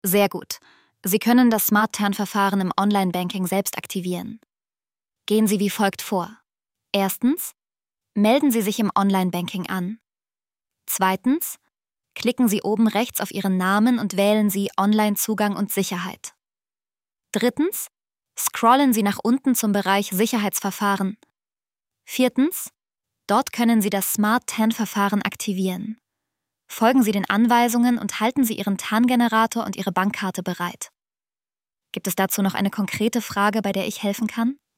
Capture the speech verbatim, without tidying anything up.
Sehr gut. Sie können das Smart-Turn-Verfahren im Online-Banking selbst aktivieren. Gehen Sie wie folgt vor. Erstens, melden Sie sich im Online-Banking an. Zweitens, klicken Sie oben rechts auf Ihren Namen und wählen Sie Online-Zugang und Sicherheit. Drittens, scrollen Sie nach unten zum Bereich Sicherheitsverfahren. Viertens, dort können Sie das Smart-T A N-Verfahren aktivieren. Folgen Sie den Anweisungen und halten Sie Ihren T A N-Generator und Ihre Bankkarte bereit. Gibt es dazu noch eine konkrete Frage, bei der ich helfen kann?